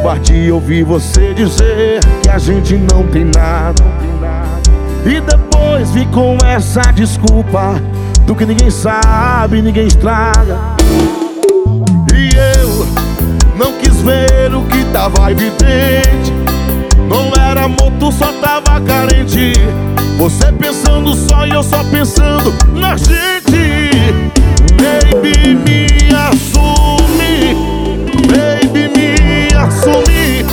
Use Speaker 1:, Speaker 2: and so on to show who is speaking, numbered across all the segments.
Speaker 1: covardia ouvir você dizer que a gente não tem nada, e depois vir com essa desculpa do que ninguém sabe, ninguém estraga. E eu não quis ver o que tava evidente. Não era amor, tu só tava carente. Você pensando só e eu só pensando na gente. Baby, me assume. Baby, me assume.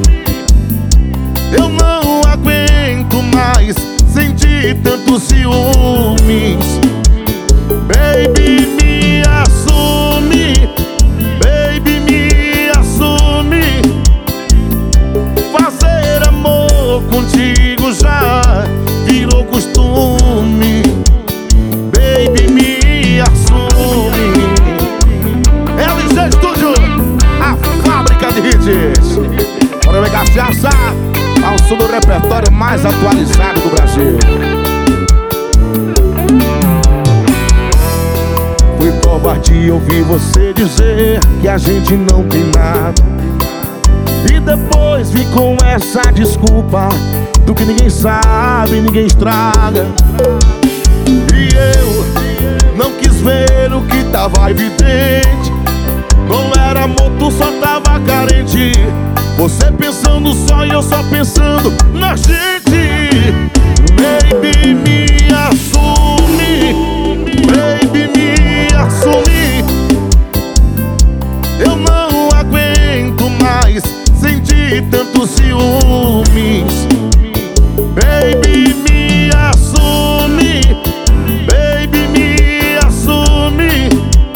Speaker 1: Eu não aguento mais sentir tantos ciúmes. Baby, me assume. Baby, me assume. Fazer amor contigo já virou costume. Baby, me assume. LG Studio, a fábrica de hits. Bora ver cachaça ao som do repertório mais atualizado do Brasil. Foi covardia ouvir você dizer que a gente não tem nada, e depois vir com essa desculpa do que ninguém sabe, ninguém estraga. E eu não quis ver o que tava evidente. Não era amor, tu só tava carente. Você pensando só e eu só pensando na gente. Baby, me assume. Baby, me assume. Eu não aguento mais sentir tantos ciúmes. Baby, me assume. Baby, me assume.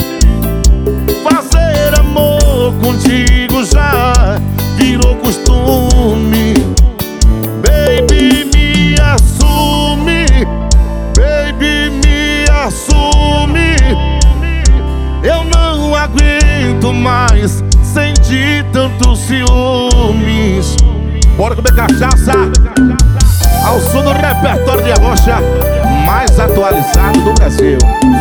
Speaker 1: Fazer amor contigo já virou costume. Baby, me assume. Baby, me assume. Eu não aguento mais sentir tantos ciúmes. Bora comer cachaça ao som do repertório de Arrocha mais atualizado do Brasil.